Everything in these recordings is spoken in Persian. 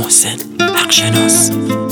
محسن حقشناس.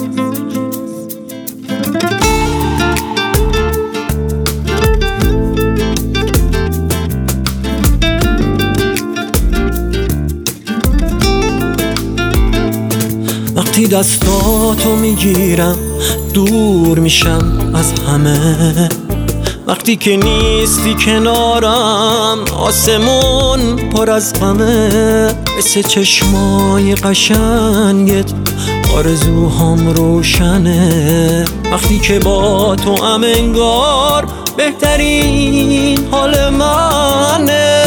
وقتی دستاتو میگیرم دور میشم از همه، وقتی که نیستی کنارم آسمون پر از غمه. مثل چشمای قشنگت آرزوهام روشنه، وقتی که با تو ام انگار بهترین حال منه.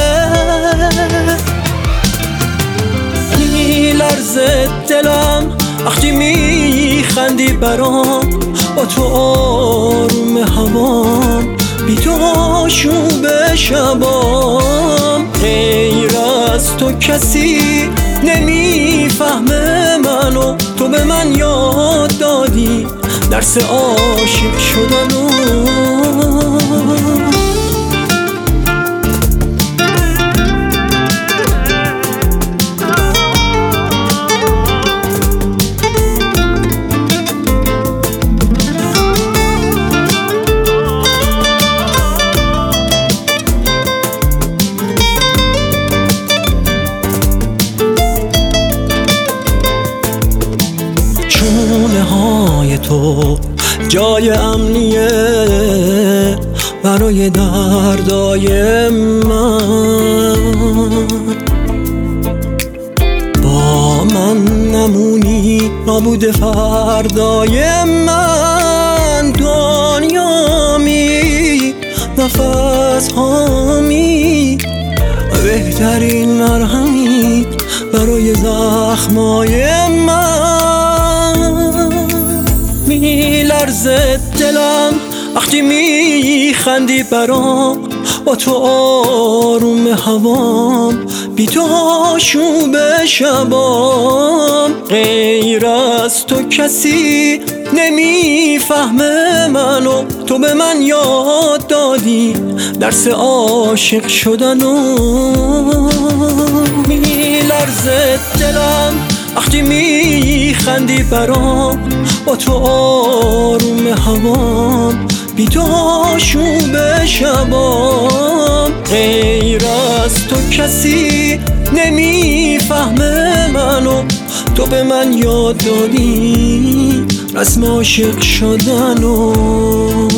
میلرزه دلم وقتی میخندی برام، با تو آروم هوام بی تو آشوب شبام. غیر از تو کسی نمیفهمه منو، تو به من یاد دادی درس عاشق شدنو. شونه های تو جای امنیه برای دردای من. با من نمونی نابود فردای من. دنیامی نفس هامی بهترین مرهمی برای زخمای من. میلرزه دلم وقتی میخندی برام، با تو آروم هوام بی تو آشوب شبام. غیر از تو کسی نمیفهمه منو، تو به من یاد دادی درس عاشق شدنو. میلرزه دلم وقتی میخندی برام، با تو آروم هوام بی تو آشوب شبام. غیر از تو کسی نمیفهمه منو، تو به من یاد دادی رسم عاشق شدنو.